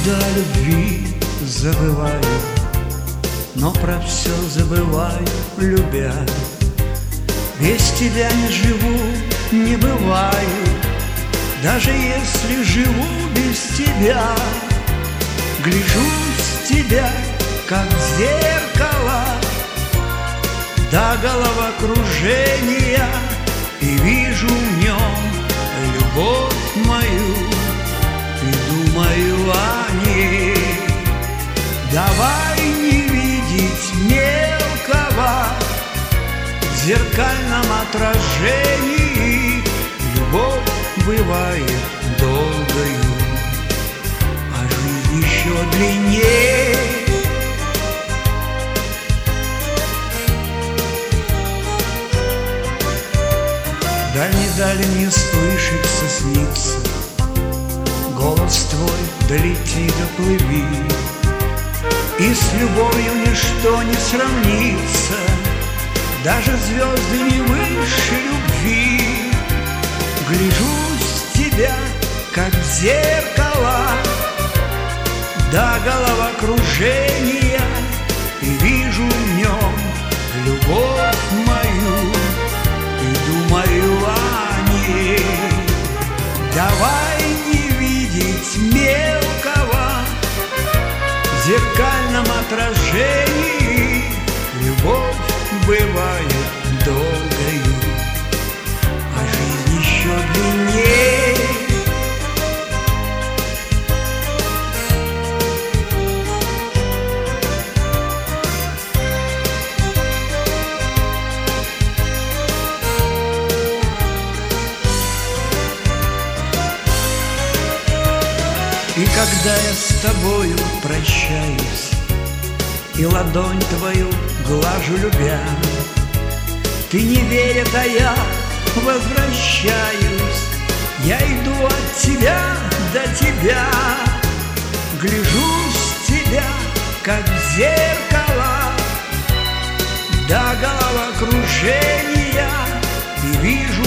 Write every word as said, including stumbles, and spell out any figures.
Иногда о любви забываю, но про все забываю, любя. Без тебя не живу, не бываю, даже если живу без тебя. Гляжусь в тебя, как в зеркало, до головокружения, и вижу в нем любовь мою, и думаю о ней. Давай не видеть мелкого в зеркальном отражении. Любовь бывает долгою, а жизнь еще длиннее. Даль-не-даль мне слышится, снится голос твой, долети, доплыви. И с любовью ничто не сравнится, даже звезды не выше любви. Гляжусь в тебя, как в зеркало, до головокружения, и вижу в нем любовь мою, и думаю о ней. Давай не видеть мелкого в зеркальном отражении. Любовь бывает долгою, а жизнь еще длиннее. И когда я с тобою прощаюсь и ладонь твою глажу, любя, ты не веришь, а я возвращаюсь. Я иду от тебя до тебя, гляжусь в тебя, как в зеркало, до головокружения, и вижу